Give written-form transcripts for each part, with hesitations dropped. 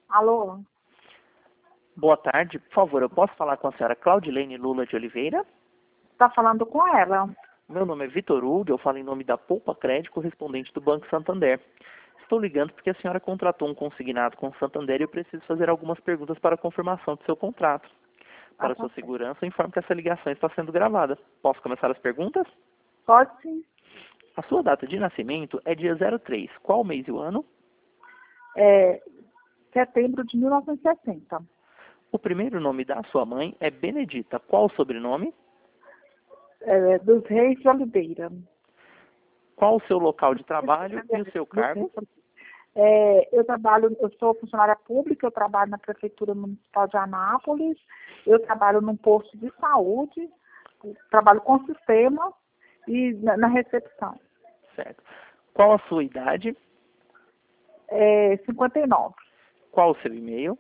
Alô? Boa tarde, por favor, eu posso falar com a senhora Claudilene Lula de Oliveira? Tá falando com ela. Meu nome é Vitor Hugo, eu falo em nome da Poupa Crédito, correspondente do Banco Santander. Estou ligando porque a senhora contratou um consignado com o Santander e eu preciso fazer algumas perguntas para a confirmação do seu contrato. Para Tá sua certo. segurança, eu informo que essa ligação está sendo gravada. Posso começar as perguntas? Pode sim. A sua data de nascimento é dia 03. Qual o mês e o ano? É, setembro de 1960. O primeiro nome da sua mãe é Benedita. Qual o sobrenome? Dos Reis de Oliveira. Qual o seu local de trabalho e o seu cargo? Eu sou funcionária pública, eu trabalho na Prefeitura Municipal de Anápolis, eu trabalho num posto de saúde, trabalho com sistema e na recepção. Certo. Qual a sua idade? 59. Qual o seu e-mail?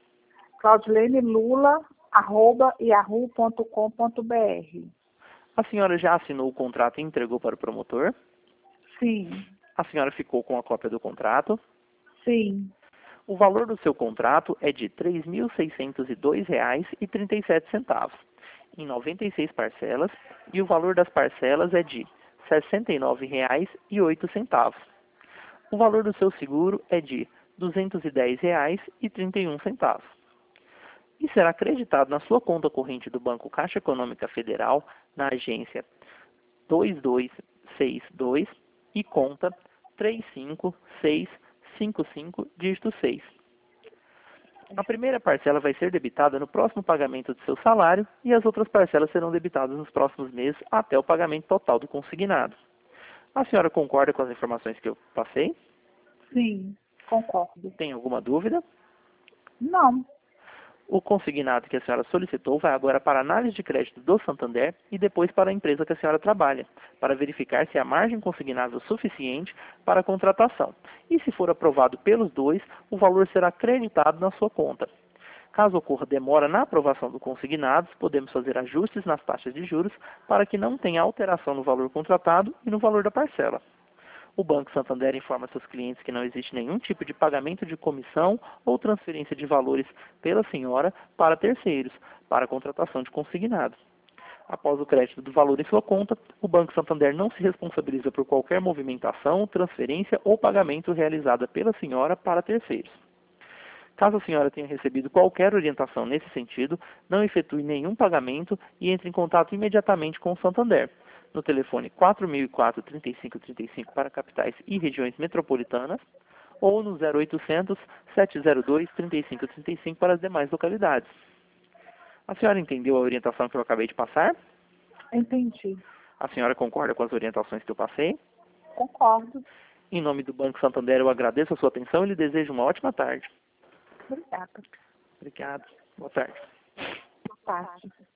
claudilenelula@yahoo.com.br. A senhora já assinou o contrato e entregou para o promotor? Sim, A senhora ficou com a cópia do contrato? sim. O valor do seu contrato é de R$ 3.602,37, em 96 parcelas, e o valor das parcelas é de R$ 69,08. O valor do seu seguro é de R$ 210,31. E será acreditado na sua conta corrente do Banco Caixa Econômica Federal, na agência 2262 e conta 35655, dígito 6. A primeira parcela vai ser debitada no próximo pagamento do seu salário e as outras parcelas serão debitadas nos próximos meses até o pagamento total do consignado. A senhora concorda com as informações que eu passei? Sim, concordo. Tem alguma dúvida? Não, O consignado que a senhora solicitou vai agora para a análise de crédito do Santander e depois para a empresa que a senhora trabalha, para verificar se há margem consignável suficiente para a contratação. E se for aprovado pelos dois, o valor será creditado na sua conta. Caso ocorra demora na aprovação do consignado, podemos fazer ajustes nas taxas de juros para que não tenha alteração no valor contratado e no valor da parcela. O Banco Santander informa seus clientes que não existe nenhum tipo de pagamento de comissão ou transferência de valores pela senhora para terceiros, para a contratação de consignados. Após o crédito do valor em sua conta, o Banco Santander não se responsabiliza por qualquer movimentação, transferência ou pagamento realizada pela senhora para terceiros. Caso a senhora tenha recebido qualquer orientação nesse sentido, não efetue nenhum pagamento e entre em contato imediatamente com o Santander, no telefone 4004-3535 para capitais e regiões metropolitanas, ou no 0800 702 3535 para as demais localidades. A senhora entendeu a orientação que eu acabei de passar? entendi. A senhora concorda com as orientações que eu passei? Concordo. Em nome do Banco Santander, eu agradeço a sua atenção e lhe desejo uma ótima tarde. Obrigada. Obrigado. Boa tarde. Boa tarde.